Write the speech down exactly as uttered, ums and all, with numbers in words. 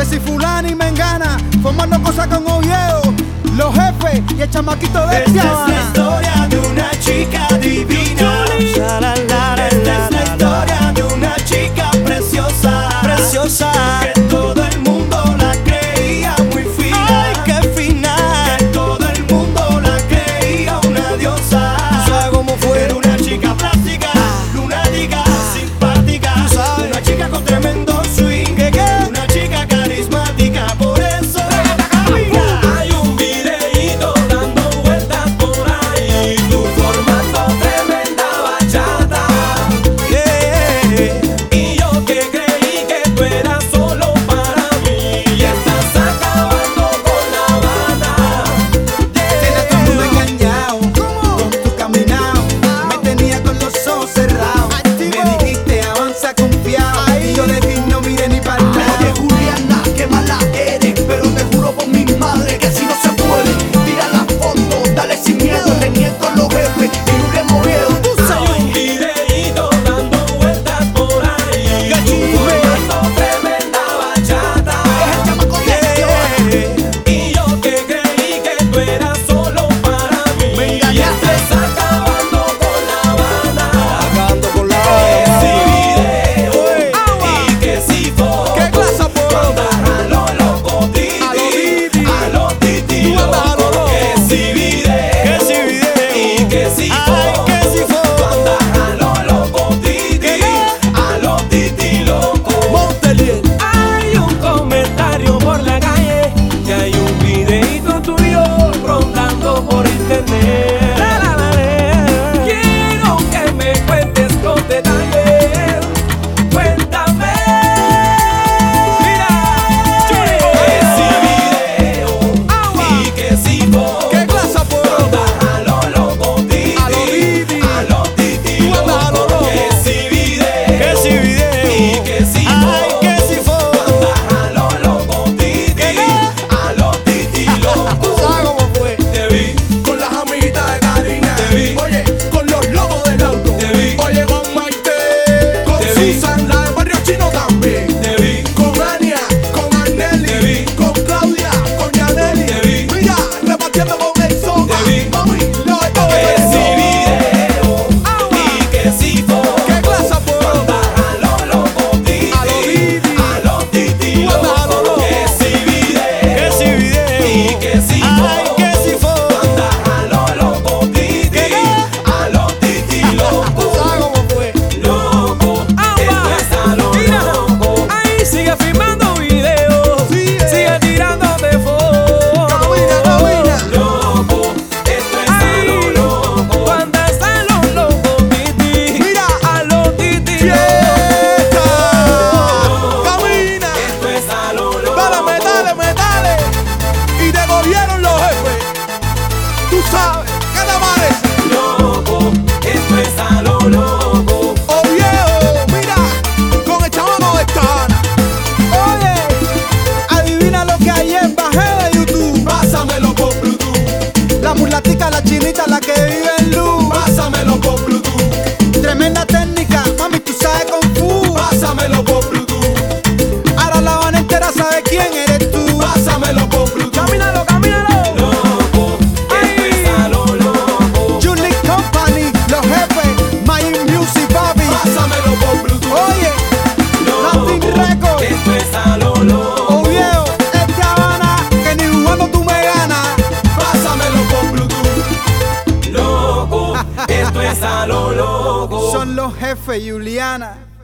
que si fulana y mengana, formando cosas con Oviedo, los jefes y el chamaquito de Esta es la historia de una chica divina. Esta es la historia de una chica preciosa, preciosa, que todo el mundo la creía muy fina. Ay, qué fina. Que todo el mundo la creía una diosa. ¿Tú sabes cómo fue? Era una chica plástica, lunática, simpática, una chica con tremendo swing, ¿Qué, qué? una chica carismática, por eso Hay un videíto dando vueltas por ahí, tú formando tremenda bachata. Yeah. Y yo que creí que tú eras solo para mí, y estás acabando con La Habana. Tienes a todo el mundo engañado con tu caminado. Me tenía con los ojos cerrados. Me dijiste avanza confiado y yo de ti no miré ni para el Oye, lado. Juliana, qué mala eres, pero te juro por mi madre que si no se puede. Tira la foto, dale sin miedo, le nieto a los jefes y no le miedo. Hay un videíto dando vueltas por ahí, tú formando tremenda bachata. Y yo que creí que tú eras solo para mí, Me y engañaste. estás acabando con La Habana. Acabando con La Que si Habana. video y que si foto, ¿Qué clase, tú po? andas a lo loco, titi, A lo titi. a lo titi, Tú andas a lo loco. loco. Que si video Que si video. y que si Ay, foto, que si foto. tú andas a lo loco, titi, a lo titi, loco. Montelier. Hay un comentario por la calle que hay un videíto tuyo rondando por internet. La, la, la, la. Quiero que me cuentes con detalles. Cuéntame. Mira, Que si video y que si foto, ¿Qué clase, po? tú andas a lo loco, titi, A lo titi. a lo titi, Tú andas a lo loco. loco. Que si video que si video. y que si Ay, foto, que si tú foto. andas a lo loco, titi, a lo titi, ¿Tú loco. sabes cómo fue? Te vi Con las amiguitas de Karina, Te vi. oye, con los lobos del auto, Te vi. oye, con Maite, con Te vi. Susan, la del barrio chino también, Te vi, con Ania, con Te Arnelli, vi. con Claudia, con Yaneli, Te vi. mira, repartiendo con el sopa, Te vi. mami, lo de todo que eso. si video y que si foto, ¿Qué clase, po? tú andas a lo loco, titi, A lo titi. a lo titi, Tú andas a lo loco. loco. Que si video Que si video. y que si Ay, foto, que si tú foto. andas a lo loco, titi, a lo titi, ¿Tú loco. sabes cómo fue? Loco, esto es a lo Mira, loco. ahí sigue filmando videos, Sigue. sigue tirándote fotos. Camina, camina. Loco, esto es a Ay, lo loco. cuando está lo loco, titi, Mira. a lo titi, Fiesta. Camina. Esto es a lo loco. Dale, metale, metale. Y te cogieron los jefes. Tú sabes, ¿qué te parece? Loco, esto es a lo loco. Oh viejo, mira, con el chamaco de Estana. Oye, adivina lo que hay en bajé de YouTube. Pásamelo por Bluetooth, La mulatica, la chinita, la que vive en luz. pásamelo por Bluetooth, Tremenda técnica, mami, tú sabes Kung Fu. pásamelo por Bluetooth, Ahora la Habana entera sabe quién eres tú. pásamelo por Bluetooth. camínalo, camínalo. Loco, esto es a lo loco. Julie Company, los jefes, My Music Papi. Pásamelo por Bluetooth. Oye, Latin Loco, Records. esto es a lo loco. Oh viejo, es de Habana, que ni jugando tú me ganas. Pásamelo por Bluetooth. Loco, esto es a lo loco. Son los jefes, Juliana.